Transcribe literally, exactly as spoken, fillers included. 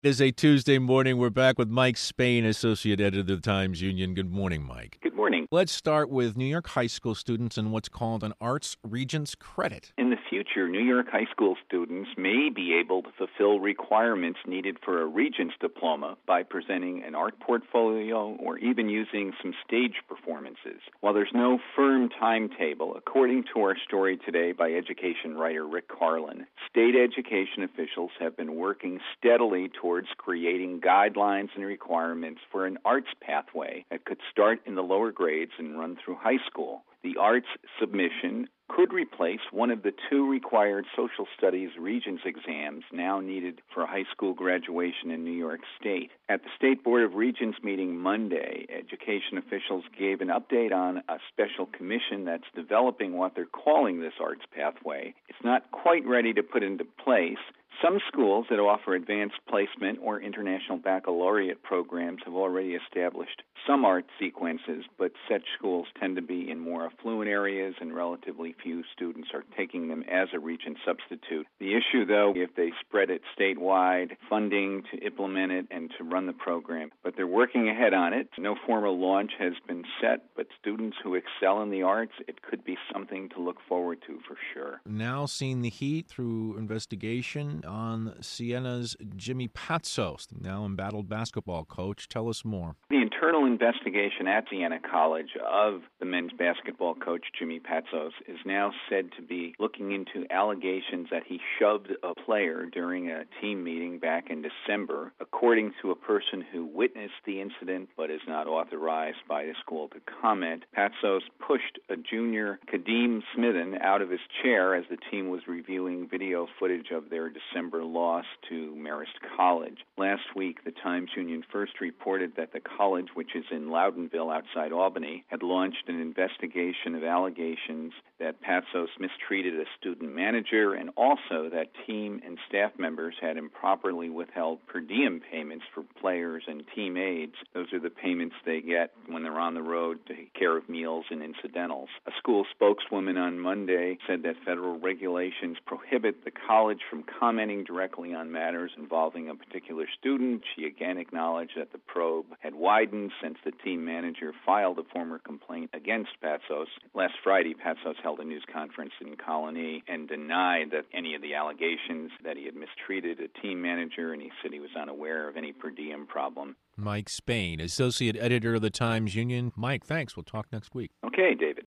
It is a Tuesday morning. We're back with Mike Spain, Associate Editor of the Times-Union. Good morning, Mike. Good morning. Let's start with New York high school students and what's called an Arts Regents Credit. In the future, New York high school students may be able to fulfill requirements needed for a Regents diploma by presenting an art portfolio or even using some stage performances. While there's no firm timetable, according to our story today by education writer Rick Carlin, state education officials have been working steadily towards creating guidelines and requirements for an arts pathway that could start in the lower grades and run through high school. The arts submission could replace one of the two required social studies Regents exams now needed for high school graduation in New York State. At the State Board of Regents meeting Monday, education officials gave an update on a special commission that's developing what they're calling this arts pathway. It's not quite ready to put into place. Some schools that offer advanced placement or international baccalaureate programs have already established some art sequences, but such schools tend to be in more affluent areas and relatively few students are taking them as a Regent substitute. The issue, though, if they spread it statewide, funding to implement it and to run the program. But they're working ahead on it. No formal launch has been set, but students who excel in the arts, it could be something to look forward to for sure. Now seeing the heat through investigation on Siena's Jimmy Patsos, the now embattled basketball coach. Tell us more. The internal investigation at Siena College of the men's basketball coach Jimmy Patsos is now said to be looking into allegations that he shoved a player during a team meeting back in December. According to a person who witnessed the incident but is not authorized by the school to comment, Patsos pushed a junior, Kadeem Smithen, out of his chair as the team was reviewing video footage of their December loss to Marist College. Last week, the Times-Union first reported that the college, which is in Loudonville outside Albany, had launched an investigation of allegations that Patsos mistreated a student manager and also that team and staff members had improperly withheld per diem payments for players and team aides. Those are the payments they get when they're on the road to take care of meals and incidentals. A school spokeswoman on Monday said that federal regulations prohibit the college from commenting directly on matters involving a particular student. She again acknowledged that the probe had widened since the team manager filed a former complaint against Patsos. Last Friday, Patsos held a news conference in Colony and denied that any of the allegations that he had mistreated a team manager, and he said he was unaware of any per diem problem. Mike Spain, Associate Editor of the Times-Union. Mike, thanks. We'll talk next week. Okay, David.